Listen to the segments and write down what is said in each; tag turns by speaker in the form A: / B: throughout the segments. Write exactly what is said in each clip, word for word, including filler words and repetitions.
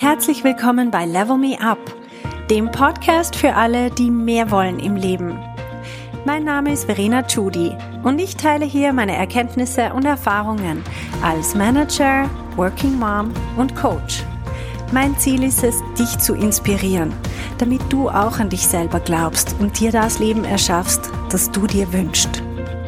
A: Herzlich willkommen bei Level Me Up, dem Podcast für alle, die mehr wollen im Leben. Mein Name ist Verena Tschudi und ich teile hier meine Erkenntnisse und Erfahrungen als Manager, Working Mom und Coach. Mein Ziel ist es, dich zu inspirieren, damit du auch an dich selber glaubst und dir das Leben erschaffst, das du dir wünschst.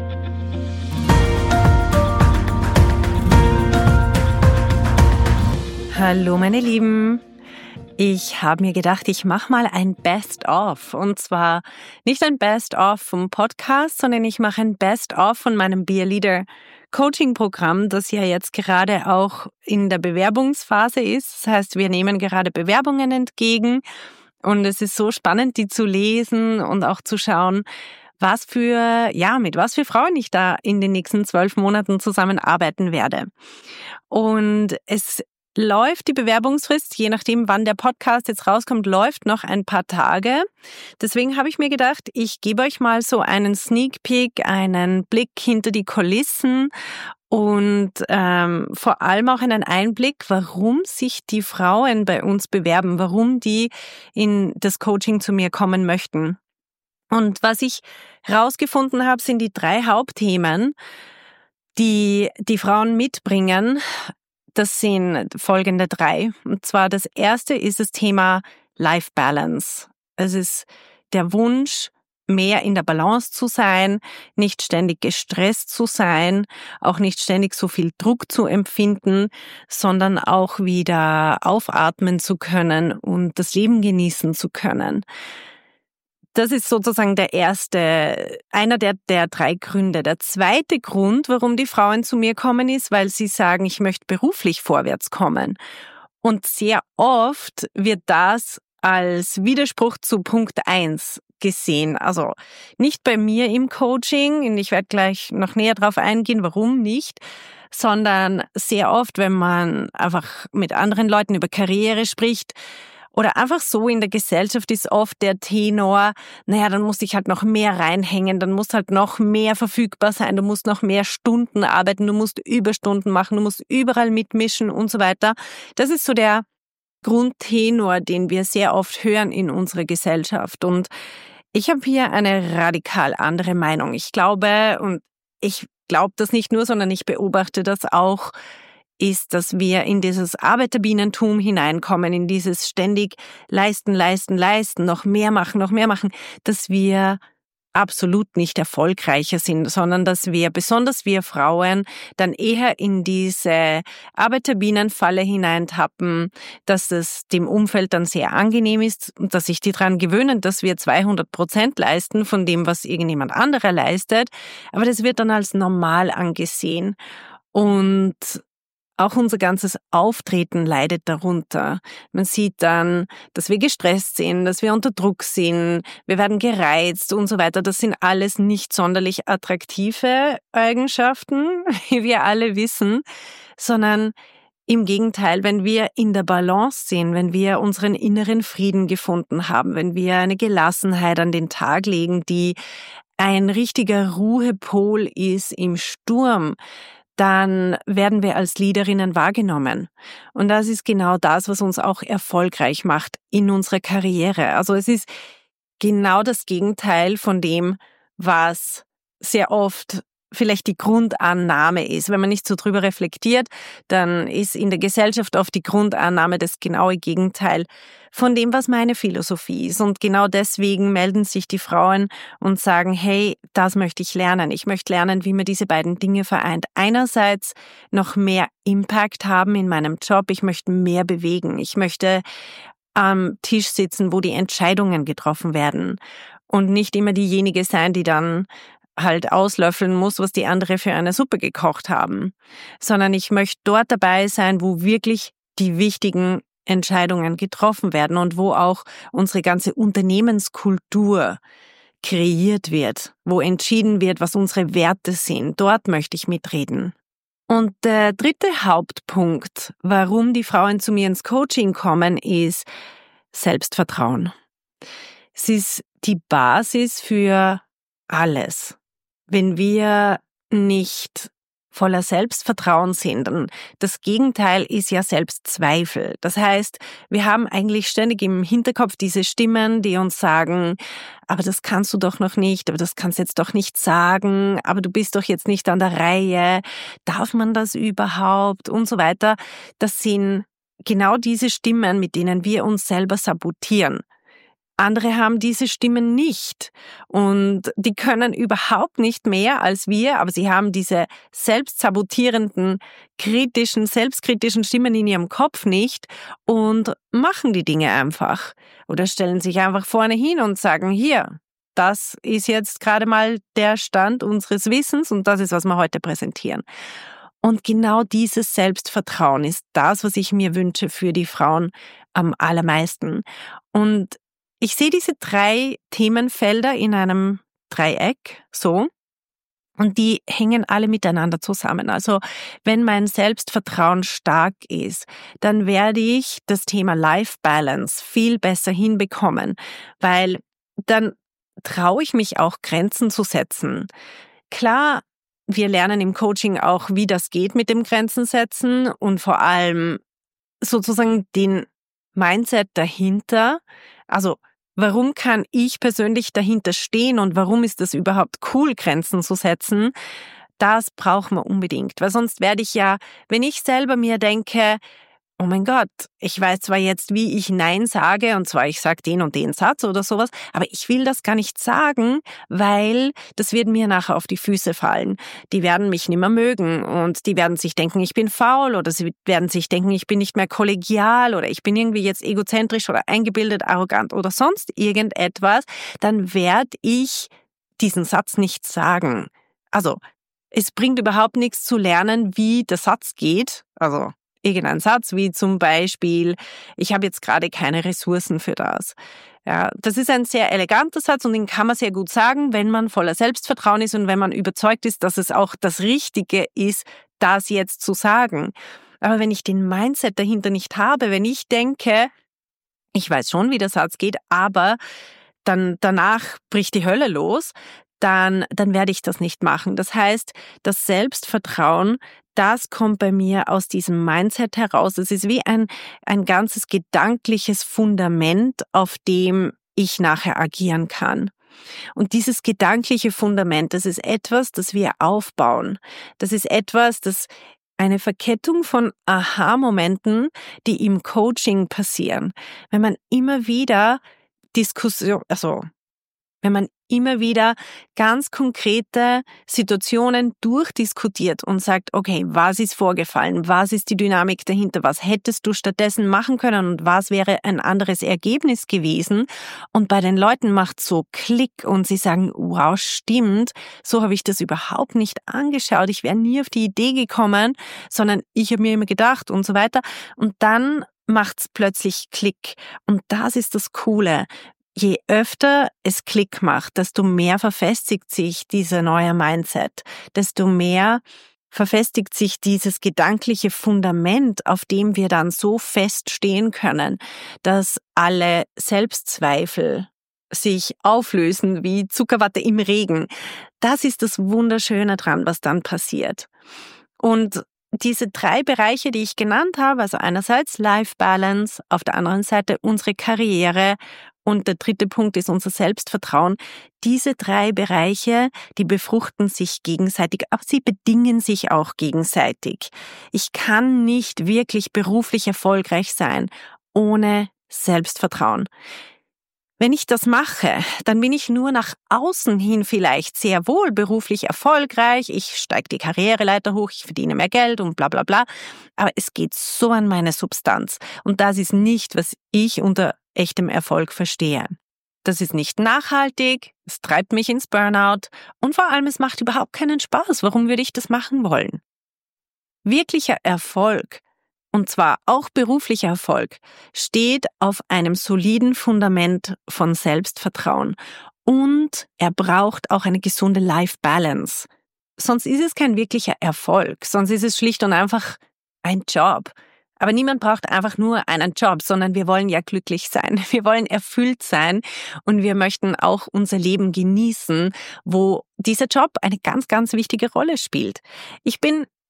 A: Hallo meine Lieben, ich habe mir gedacht, ich mache mal ein Best-of und zwar nicht ein Best-of vom Podcast, sondern ich mache ein Best-of von meinem Be a Leader Coaching Programm, das ja jetzt gerade auch in der Bewerbungsphase ist. Das heißt, wir nehmen gerade Bewerbungen entgegen und es ist so spannend, die zu lesen und auch zu schauen, was für, ja, mit was für Frauen ich da in den nächsten zwölf Monaten zusammenarbeiten werde. Und es läuft die Bewerbungsfrist, je nachdem, wann der Podcast jetzt rauskommt, läuft noch ein paar Tage. Deswegen habe ich mir gedacht, ich gebe euch mal so einen Sneak Peek, einen Blick hinter die Kulissen und ähm, vor allem auch einen Einblick, warum sich die Frauen bei uns bewerben, warum die in das Coaching zu mir kommen möchten. Und was ich rausgefunden habe, sind die drei Hauptthemen, die die Frauen mitbringen. Das sind folgende drei. Und zwar das erste ist das Thema Life Balance. Es ist der Wunsch, mehr in der Balance zu sein, nicht ständig gestresst zu sein, auch nicht ständig so viel Druck zu empfinden, sondern auch wieder aufatmen zu können und das Leben genießen zu können. Das ist sozusagen der erste, einer der, der drei Gründe. Der zweite Grund, warum die Frauen zu mir kommen, ist, weil sie sagen, ich möchte beruflich vorwärts kommen. Und sehr oft wird das als Widerspruch zu Punkt eins gesehen. Also nicht bei mir im Coaching, und ich werde gleich noch näher drauf eingehen, warum nicht, sondern sehr oft, wenn man einfach mit anderen Leuten über Karriere spricht, oder einfach so in der Gesellschaft ist oft der Tenor, naja, dann musst dich halt noch mehr reinhängen, dann musst halt noch mehr verfügbar sein, du musst noch mehr Stunden arbeiten, du musst Überstunden machen, du musst überall mitmischen und so weiter. Das ist so der Grundtenor, den wir sehr oft hören in unserer Gesellschaft. Und ich habe hier eine radikal andere Meinung. Ich glaube, und ich glaube das nicht nur, sondern ich beobachte das auch, ist, dass wir in dieses Arbeiterbienentum hineinkommen, in dieses ständig leisten, leisten, leisten, noch mehr machen, noch mehr machen, dass wir absolut nicht erfolgreicher sind, sondern dass wir, besonders wir Frauen, dann eher in diese Arbeiterbienenfalle hineintappen, dass es dem Umfeld dann sehr angenehm ist und dass sich die daran gewöhnen, dass wir zweihundert Prozent leisten von dem, was irgendjemand anderer leistet, aber das wird dann als normal angesehen und auch unser ganzes Auftreten leidet darunter. Man sieht dann, dass wir gestresst sind, dass wir unter Druck sind, wir werden gereizt und so weiter. Das sind alles nicht sonderlich attraktive Eigenschaften, wie wir alle wissen, sondern im Gegenteil, wenn wir in der Balance sind, wenn wir unseren inneren Frieden gefunden haben, wenn wir eine Gelassenheit an den Tag legen, die ein richtiger Ruhepol ist im Sturm, dann werden wir als Leaderinnen wahrgenommen. Und das ist genau das, was uns auch erfolgreich macht in unserer Karriere. Also es ist genau das Gegenteil von dem, was sehr oft vielleicht die Grundannahme ist. Wenn man nicht so drüber reflektiert, dann ist in der Gesellschaft oft die Grundannahme das genaue Gegenteil von dem, was meine Philosophie ist. Und genau deswegen melden sich die Frauen und sagen, hey, das möchte ich lernen. Ich möchte lernen, wie man diese beiden Dinge vereint. Einerseits noch mehr Impact haben in meinem Job. Ich möchte mehr bewegen. Ich möchte am Tisch sitzen, wo die Entscheidungen getroffen werden und nicht immer diejenige sein, die dann halt auslöffeln muss, was die andere für eine Suppe gekocht haben, sondern ich möchte dort dabei sein, wo wirklich die wichtigen Entscheidungen getroffen werden und wo auch unsere ganze Unternehmenskultur kreiert wird, wo entschieden wird, was unsere Werte sind. Dort möchte ich mitreden. Und der dritte Hauptpunkt, warum die Frauen zu mir ins Coaching kommen, ist Selbstvertrauen. Es ist die Basis für alles. Wenn wir nicht voller Selbstvertrauen sind. Und das Gegenteil ist ja Selbstzweifel. Das heißt, wir haben eigentlich ständig im Hinterkopf diese Stimmen, die uns sagen, aber das kannst du doch noch nicht, aber das kannst du jetzt doch nicht sagen, aber du bist doch jetzt nicht an der Reihe, darf man das überhaupt und so weiter. Das sind genau diese Stimmen, mit denen wir uns selber sabotieren. Andere haben diese Stimmen nicht und die können überhaupt nicht mehr als wir, aber sie haben diese selbstsabotierenden, kritischen, selbstkritischen Stimmen in ihrem Kopf nicht und machen die Dinge einfach oder stellen sich einfach vorne hin und sagen, hier, das ist jetzt gerade mal der Stand unseres Wissens und das ist, was wir heute präsentieren. Und genau dieses Selbstvertrauen ist das, was ich mir wünsche für die Frauen am allermeisten. Und ich sehe diese drei Themenfelder in einem Dreieck, so, und die hängen alle miteinander zusammen. Also, wenn mein Selbstvertrauen stark ist, dann werde ich das Thema Life Balance viel besser hinbekommen, weil dann traue ich mich auch, Grenzen zu setzen. Klar, wir lernen im Coaching auch, wie das geht mit dem Grenzen setzen und vor allem sozusagen den Mindset dahinter. Also, warum kann ich persönlich dahinter stehen und warum ist es überhaupt cool, Grenzen zu setzen? Das brauchen wir unbedingt, weil sonst werde ich ja, wenn ich selber mir denke, oh mein Gott, ich weiß zwar jetzt, wie ich Nein sage, und zwar ich sage den und den Satz oder sowas, aber ich will das gar nicht sagen, weil das wird mir nachher auf die Füße fallen. Die werden mich nicht mehr mögen und die werden sich denken, ich bin faul oder sie werden sich denken, ich bin nicht mehr kollegial oder ich bin irgendwie jetzt egozentrisch oder eingebildet, arrogant oder sonst irgendetwas. Dann werde ich diesen Satz nicht sagen. Also, es bringt überhaupt nichts zu lernen, wie der Satz geht, also irgendein Satz, wie zum Beispiel, ich habe jetzt gerade keine Ressourcen für das. Ja, das ist ein sehr eleganter Satz und den kann man sehr gut sagen, wenn man voller Selbstvertrauen ist und wenn man überzeugt ist, dass es auch das Richtige ist, das jetzt zu sagen. Aber wenn ich den Mindset dahinter nicht habe, wenn ich denke, ich weiß schon, wie der Satz geht, aber dann danach bricht die Hölle los, dann, dann werde ich das nicht machen. Das heißt, das Selbstvertrauen, das kommt bei mir aus diesem Mindset heraus. Es ist wie ein, ein ganzes gedankliches Fundament, auf dem ich nachher agieren kann. Und dieses gedankliche Fundament, das ist etwas, das wir aufbauen. Das ist etwas, das eine Verkettung von Aha-Momenten, die im Coaching passieren. Wenn man immer wieder Diskussion, also wenn man immer wieder ganz konkrete Situationen durchdiskutiert und sagt, okay, was ist vorgefallen, was ist die Dynamik dahinter, was hättest du stattdessen machen können und was wäre ein anderes Ergebnis gewesen, und bei den Leuten macht so Klick und sie sagen, wow, stimmt, so habe ich das überhaupt nicht angeschaut, ich wäre nie auf die Idee gekommen, sondern ich habe mir immer gedacht und so weiter, und dann macht's plötzlich Klick, und das ist das Coole. Je öfter es Klick macht, desto mehr verfestigt sich dieser neue Mindset, desto mehr verfestigt sich dieses gedankliche Fundament, auf dem wir dann so fest stehen können, dass alle Selbstzweifel sich auflösen wie Zuckerwatte im Regen. Das ist das Wunderschöne dran, was dann passiert. Und diese drei Bereiche, die ich genannt habe, also einerseits Life Balance, auf der anderen Seite unsere Karriere und der dritte Punkt ist unser Selbstvertrauen. Diese drei Bereiche, die befruchten sich gegenseitig, aber sie bedingen sich auch gegenseitig. Ich kann nicht wirklich beruflich erfolgreich sein ohne Selbstvertrauen. Wenn ich das mache, dann bin ich nur nach außen hin vielleicht sehr wohl beruflich erfolgreich, ich steige die Karriereleiter hoch, ich verdiene mehr Geld und bla bla bla, aber es geht so an meine Substanz und das ist nicht, was ich unter echtem Erfolg verstehe. Das ist nicht nachhaltig, es treibt mich ins Burnout und vor allem, es macht überhaupt keinen Spaß. Warum würde ich das machen wollen? Wirklicher Erfolg, und zwar auch beruflicher Erfolg, steht auf einem soliden Fundament von Selbstvertrauen und er braucht auch eine gesunde Life Balance. Sonst ist es kein wirklicher Erfolg, sonst ist es schlicht und einfach ein Job. Aber niemand braucht einfach nur einen Job, sondern wir wollen ja glücklich sein. Wir wollen erfüllt sein und wir möchten auch unser Leben genießen, wo dieser Job eine ganz, ganz wichtige Rolle spielt. Ich bin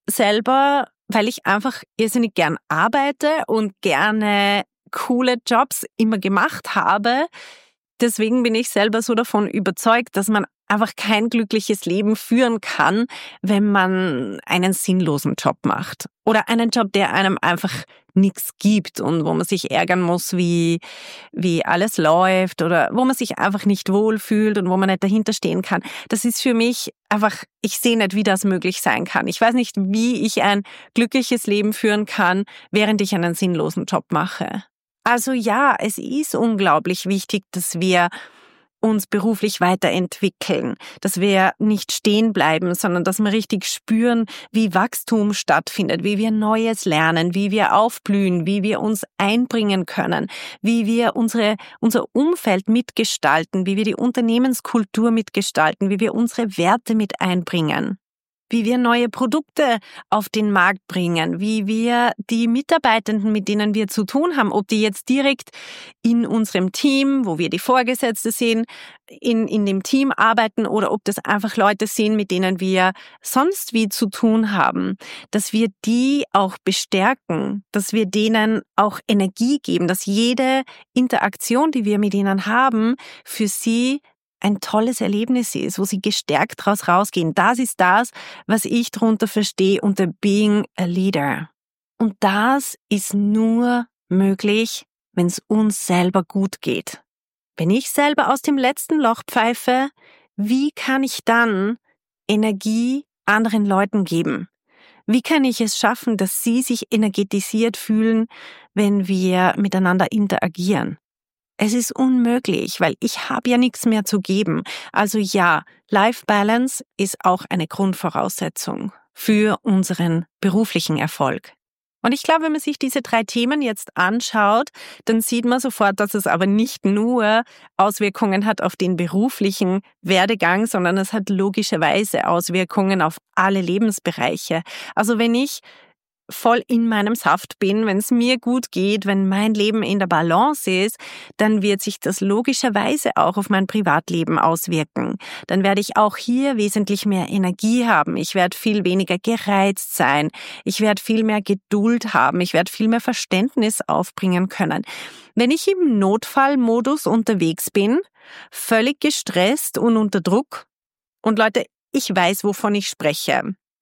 A: selber, weil ich einfach irrsinnig gern arbeite und gerne coole Jobs immer gemacht habe. Deswegen bin ich selber so davon überzeugt, dass man einfach kein glückliches Leben führen kann, wenn man einen sinnlosen Job macht. Oder einen Job, der einem einfach nichts gibt und wo man sich ärgern muss, wie, wie alles läuft oder wo man sich einfach nicht wohlfühlt und wo man nicht dahinter stehen kann. Das ist für mich einfach, ich sehe nicht, wie das möglich sein kann. Ich weiß nicht, wie ich ein glückliches Leben führen kann, während ich einen sinnlosen Job mache. Also ja, es ist unglaublich wichtig, dass wir uns beruflich weiterentwickeln, dass wir nicht stehen bleiben, sondern dass wir richtig spüren, wie Wachstum stattfindet, wie wir Neues lernen, wie wir aufblühen, wie wir uns einbringen können, wie wir unsere, unser Umfeld mitgestalten, wie wir die Unternehmenskultur mitgestalten, wie wir unsere Werte mit einbringen, wie wir neue Produkte auf den Markt bringen, wie wir die Mitarbeitenden, mit denen wir zu tun haben, ob die jetzt direkt in unserem Team, wo wir die Vorgesetzte sehen, in, in dem Team arbeiten oder ob das einfach Leute sind, mit denen wir sonst wie zu tun haben, dass wir die auch bestärken, dass wir denen auch Energie geben, dass jede Interaktion, die wir mit ihnen haben, für sie ein tolles Erlebnis ist, wo sie gestärkt daraus rausgehen. Das ist das, was ich darunter verstehe unter Being a Leader. Und das ist nur möglich, wenn es uns selber gut geht. Wenn ich selber aus dem letzten Loch pfeife, wie kann ich dann Energie anderen Leuten geben? Wie kann ich es schaffen, dass sie sich energetisiert fühlen, wenn wir miteinander interagieren? Es ist unmöglich, weil ich habe ja nichts mehr zu geben. Also ja, Life Balance ist auch eine Grundvoraussetzung für unseren beruflichen Erfolg. Und ich glaube, wenn man sich diese drei Themen jetzt anschaut, dann sieht man sofort, dass es aber nicht nur Auswirkungen hat auf den beruflichen Werdegang, sondern es hat logischerweise Auswirkungen auf alle Lebensbereiche. Also wenn ich voll in meinem Saft bin, wenn es mir gut geht, wenn mein Leben in der Balance ist, dann wird sich das logischerweise auch auf mein Privatleben auswirken. Dann werde ich auch hier wesentlich mehr Energie haben. Ich werde viel weniger gereizt sein. Ich werde viel mehr Geduld haben. Ich werde viel mehr Verständnis aufbringen können. Wenn ich im Notfallmodus unterwegs bin, völlig gestresst und unter Druck, und Leute, ich weiß, wovon ich spreche.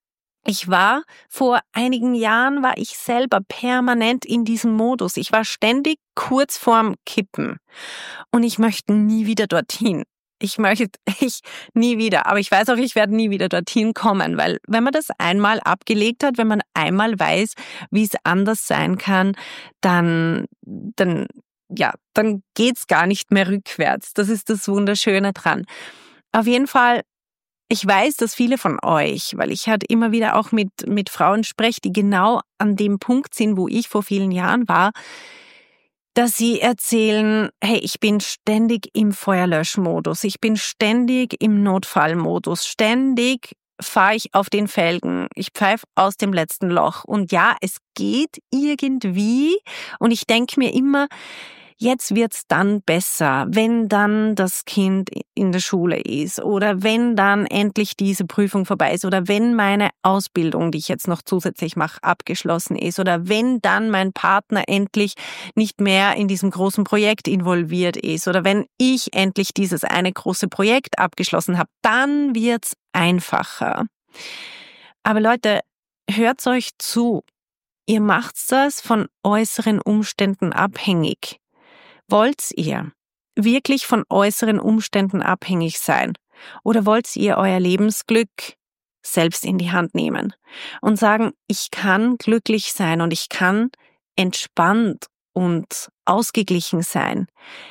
A: Ich war, vor einigen Jahren war ich selber permanent in diesem Modus. Ich war ständig kurz vorm Kippen. Und ich möchte nie wieder dorthin. Ich möchte, ich nie wieder. Aber ich weiß auch, ich werde nie wieder dorthin kommen, weil wenn man das einmal abgelegt hat, wenn man einmal weiß, wie es anders sein kann, dann, dann, ja, dann geht's gar nicht mehr rückwärts. Das ist das Wunderschöne dran. Auf jeden Fall, ich weiß, dass viele von euch, weil ich halt immer wieder auch mit, mit Frauen spreche, die genau an dem Punkt sind, wo ich vor vielen Jahren war, dass sie erzählen, hey, ich bin ständig im Feuerlöschmodus, ich bin ständig im Notfallmodus, ständig fahre ich auf den Felgen, ich pfeife aus dem letzten Loch. Und ja, es geht irgendwie und ich denke mir immer, jetzt wird's dann besser, wenn dann das Kind in der Schule ist oder wenn dann endlich diese Prüfung vorbei ist oder wenn meine Ausbildung, die ich jetzt noch zusätzlich mache, abgeschlossen ist oder wenn dann mein Partner endlich nicht mehr in diesem großen Projekt involviert ist oder wenn ich endlich dieses eine große Projekt abgeschlossen habe, dann wird's einfacher. Aber Leute, hört's euch zu. Ihr macht das von äußeren Umständen abhängig. Wollt ihr wirklich von äußeren Umständen abhängig sein? Oder wollt ihr euer Lebensglück selbst in die Hand nehmen und sagen, ich kann glücklich sein und ich kann entspannt und ausgeglichen sein,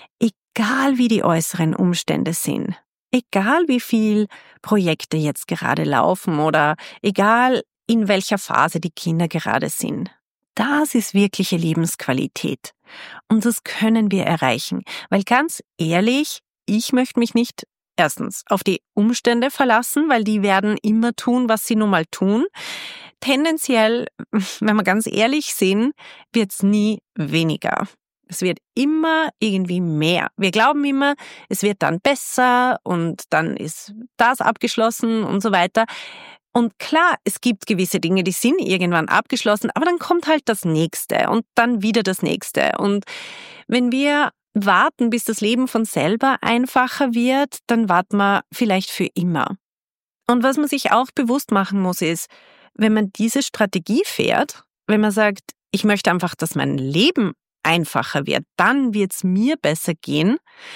A: egal wie die äußeren Umstände sind, egal wie viel Projekte jetzt gerade laufen oder egal in welcher Phase die Kinder gerade sind. Das ist wirkliche Lebensqualität. Und das können wir erreichen. Weil ganz ehrlich, ich möchte mich nicht erstens auf die Umstände verlassen, weil die werden immer tun, was sie nun mal tun. Tendenziell, wenn wir ganz ehrlich sind, wird es nie weniger. Es wird immer irgendwie mehr. Wir glauben immer, es wird dann besser und dann ist das abgeschlossen und so weiter. Und klar, es gibt gewisse Dinge, die sind irgendwann abgeschlossen, aber dann kommt halt das Nächste und dann wieder das Nächste. Und wenn wir warten, bis das Leben von selber einfacher wird, dann warten wir vielleicht für immer. Und was man sich auch bewusst machen muss, ist, wenn man diese Strategie fährt, wenn man sagt, ich möchte einfach, dass mein Leben einfacher wird, dann wird es mir besser gehen.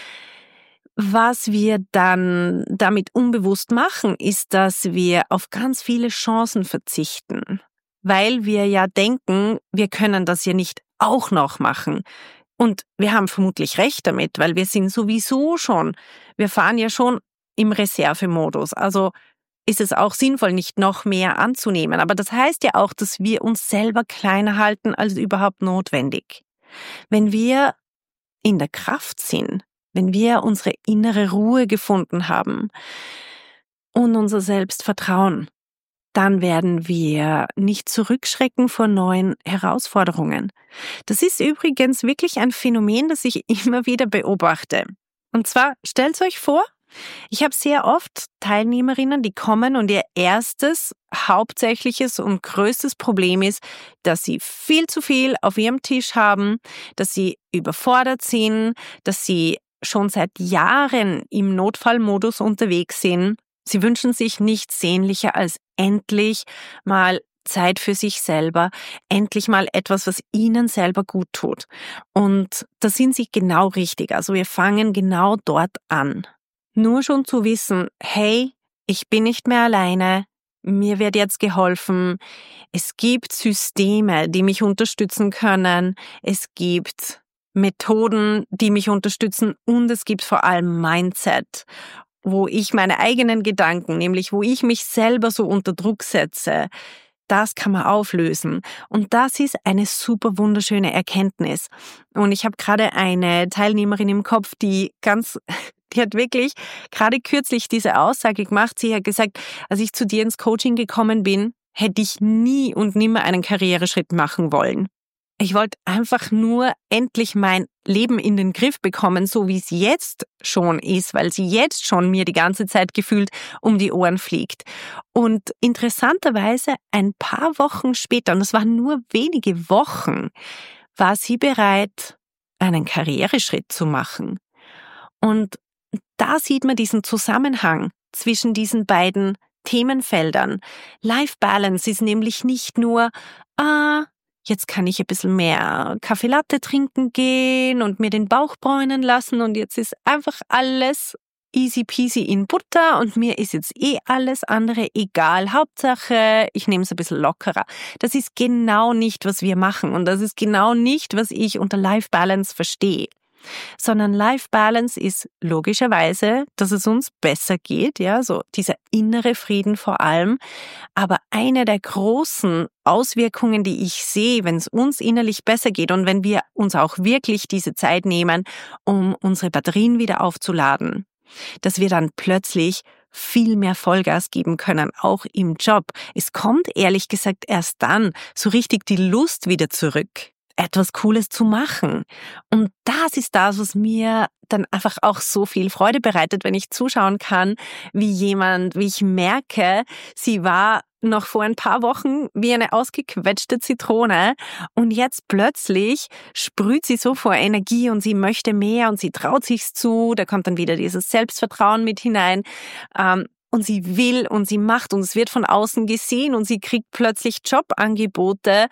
A: Was wir dann damit unbewusst machen, ist, dass wir auf ganz viele Chancen verzichten, weil wir ja denken, wir können das ja nicht auch noch machen. Und wir haben vermutlich recht damit, weil wir sind sowieso schon, wir fahren ja schon im Reservemodus. Also ist es auch sinnvoll, nicht noch mehr anzunehmen. Aber das heißt ja auch, dass wir uns selber kleiner halten als überhaupt notwendig. Wenn wir in der Kraft sind, wenn wir unsere innere Ruhe gefunden haben und unser Selbstvertrauen, dann werden wir nicht zurückschrecken vor neuen Herausforderungen. Das ist übrigens wirklich ein Phänomen, das ich immer wieder beobachte. Und zwar, stellt euch vor, ich habe sehr oft Teilnehmerinnen, die kommen und ihr erstes, hauptsächliches und größtes Problem ist, dass sie viel zu viel auf ihrem Tisch haben, dass sie überfordert sind, dass sie schon seit Jahren im Notfallmodus unterwegs sind. Sie wünschen sich nichts sehnlicher als endlich mal Zeit für sich selber, endlich mal etwas, was ihnen selber gut tut. Und da sind sie genau richtig. Also wir fangen genau dort an. Nur schon zu wissen, hey, ich bin nicht mehr alleine, mir wird jetzt geholfen, es gibt Systeme, die mich unterstützen können, es gibt Methoden, die mich unterstützen und es gibt vor allem Mindset, wo ich meine eigenen Gedanken, nämlich wo ich mich selber so unter Druck setze, das kann man auflösen. Und das ist eine super wunderschöne Erkenntnis. Und ich habe gerade eine Teilnehmerin im Kopf, die ganz, die hat wirklich gerade kürzlich diese Aussage gemacht. Sie hat gesagt, als ich zu dir ins Coaching gekommen bin, hätte ich nie und nimmer einen Karriereschritt machen wollen. Ich wollte einfach nur endlich mein Leben in den Griff bekommen, so wie es jetzt schon ist, weil sie jetzt schon mir die ganze Zeit gefühlt um die Ohren fliegt. Und interessanterweise ein paar Wochen später, und das waren nur wenige Wochen, war sie bereit, einen Karriereschritt zu machen. Und da sieht man diesen Zusammenhang zwischen diesen beiden Themenfeldern. Life Balance ist nämlich nicht nur, ah, jetzt kann ich ein bisschen mehr Kaffee Latte trinken gehen und mir den Bauch bräunen lassen und jetzt ist einfach alles easy peasy in Butter und mir ist jetzt eh alles andere egal. Hauptsache, ich nehme es ein bisschen lockerer. Das ist genau nicht, was wir machen und das ist genau nicht, was ich unter Life Balance verstehe. Sondern Life Balance ist logischerweise, dass es uns besser geht, ja, so dieser innere Frieden vor allem. Aber eine der großen Auswirkungen, die ich sehe, wenn es uns innerlich besser geht und wenn wir uns auch wirklich diese Zeit nehmen, um unsere Batterien wieder aufzuladen, dass wir dann plötzlich viel mehr Vollgas geben können, auch im Job. Es kommt ehrlich gesagt erst dann so richtig die Lust wieder zurück, etwas Cooles zu machen. Und das ist das, was mir dann einfach auch so viel Freude bereitet, wenn ich zuschauen kann, wie jemand, wie ich merke, sie war noch vor ein paar Wochen wie eine ausgequetschte Zitrone und jetzt plötzlich sprüht sie so vor Energie und sie möchte mehr und sie traut sich's zu, da kommt dann wieder dieses Selbstvertrauen mit hinein. Ähm, Und sie will und sie macht und es wird von außen gesehen und sie kriegt plötzlich Jobangebote,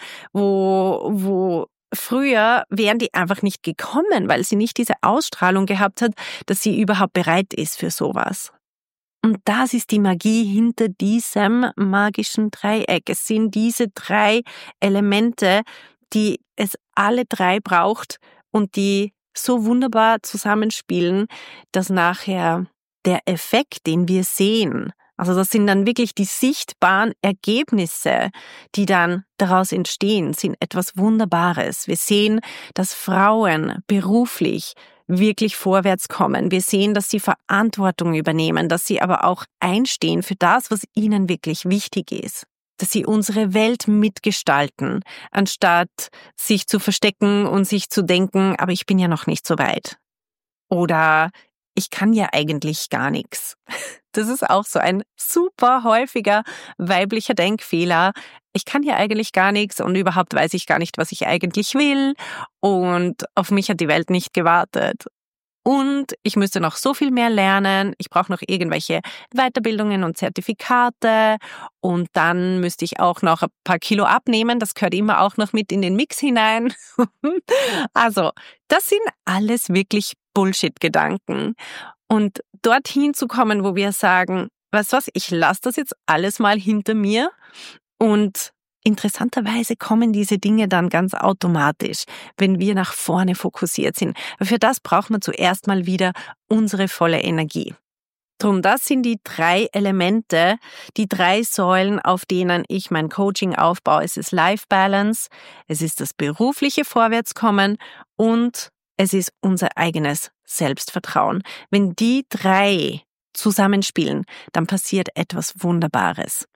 A: wo, wo früher wären die einfach nicht gekommen, weil sie nicht diese Ausstrahlung gehabt hat, dass sie überhaupt bereit ist für sowas. Und das ist die Magie hinter diesem magischen Dreieck. Es sind diese drei Elemente, die es alle drei braucht und die so wunderbar zusammenspielen, dass nachher der Effekt, den wir sehen, also das sind dann wirklich die sichtbaren Ergebnisse, die dann daraus entstehen, sind etwas Wunderbares. Wir sehen, dass Frauen beruflich wirklich vorwärts kommen. Wir sehen, dass sie Verantwortung übernehmen, dass sie aber auch einstehen für das, was ihnen wirklich wichtig ist. Dass sie unsere Welt mitgestalten, anstatt sich zu verstecken und sich zu denken, aber ich bin ja noch nicht so weit. Oder ich kann ja eigentlich gar nichts. Das ist auch so ein super häufiger weiblicher Denkfehler. Ich kann hier eigentlich gar nichts und überhaupt weiß ich gar nicht, was ich eigentlich will und auf mich hat die Welt nicht gewartet. Und ich müsste noch so viel mehr lernen. Ich brauche noch irgendwelche Weiterbildungen und Zertifikate. Und dann müsste ich auch noch ein paar Kilo abnehmen. Das gehört immer auch noch mit in den Mix hinein. Also, das sind alles wirklich Bullshit-Gedanken. Und dorthin zu kommen, wo wir sagen, weißt du was, ich lasse das jetzt alles mal hinter mir und interessanterweise kommen diese Dinge dann ganz automatisch, wenn wir nach vorne fokussiert sind. Aber für das braucht man zuerst mal wieder unsere volle Energie. Drum, das sind die drei Elemente, die drei Säulen, auf denen ich mein Coaching aufbaue. Es ist Life Balance, es ist das berufliche Vorwärtskommen und es ist unser eigenes Selbstvertrauen. Wenn die drei zusammenspielen, dann passiert etwas Wunderbares.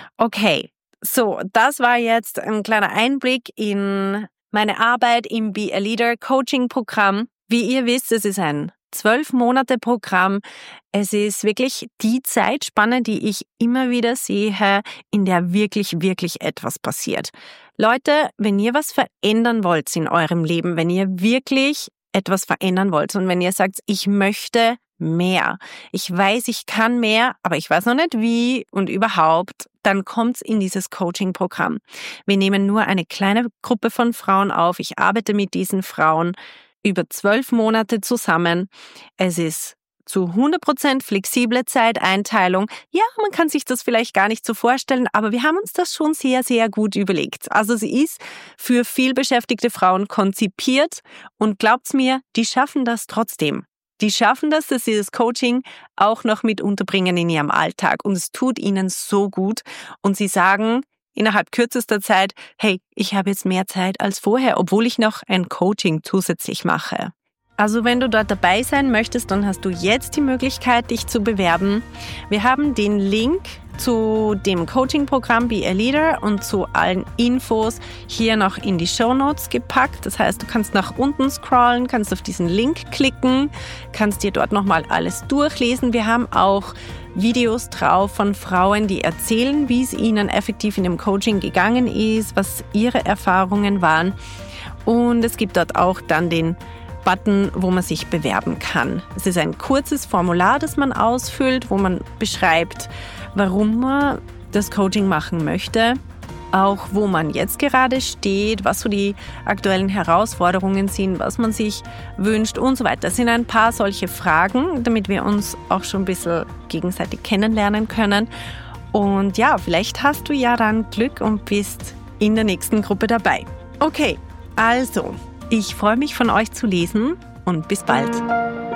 A: Okay. So, das war jetzt ein kleiner Einblick in meine Arbeit im Be a Leader Coaching Programm. Wie ihr wisst, es ist ein zwölf Monate Programm. Es ist wirklich die Zeitspanne, die ich immer wieder sehe, in der wirklich, wirklich etwas passiert. Leute, wenn ihr was verändern wollt in eurem Leben, wenn ihr wirklich etwas verändern wollt und wenn ihr sagt, ich möchte mehr. Ich weiß, ich kann mehr, aber ich weiß noch nicht wie und überhaupt, dann kommt's in dieses Coaching-Programm. Wir nehmen nur eine kleine Gruppe von Frauen auf. Ich arbeite mit diesen Frauen über zwölf Monate zusammen. Es ist zu hundert Prozent flexible Zeiteinteilung. Ja, man kann sich das vielleicht gar nicht so vorstellen, aber wir haben uns das schon sehr, sehr gut überlegt. Also sie ist für vielbeschäftigte Frauen konzipiert und glaubt's mir, die schaffen das trotzdem. Die schaffen das, dass sie das Coaching auch noch mit unterbringen in ihrem Alltag und es tut ihnen so gut und sie sagen innerhalb kürzester Zeit, hey, ich habe jetzt mehr Zeit als vorher, obwohl ich noch ein Coaching zusätzlich mache. Also wenn du dort dabei sein möchtest, dann hast du jetzt die Möglichkeit, dich zu bewerben. Wir haben den Link zu dem Coaching-Programm Be a Leader und zu allen Infos hier noch in die Shownotes gepackt. Das heißt, du kannst nach unten scrollen, kannst auf diesen Link klicken, kannst dir dort nochmal alles durchlesen. Wir haben auch Videos drauf von Frauen, die erzählen, wie es ihnen effektiv in dem Coaching gegangen ist, was ihre Erfahrungen waren. Und es gibt dort auch dann den Button, wo man sich bewerben kann. Es ist ein kurzes Formular, das man ausfüllt, wo man beschreibt, warum man das Coaching machen möchte, auch wo man jetzt gerade steht, was so die aktuellen Herausforderungen sind, was man sich wünscht und so weiter. Das sind ein paar solche Fragen, damit wir uns auch schon ein bisschen gegenseitig kennenlernen können. Und ja, vielleicht hast du ja dann Glück und bist in der nächsten Gruppe dabei. Okay, also, ich freue mich von euch zu lesen und bis bald.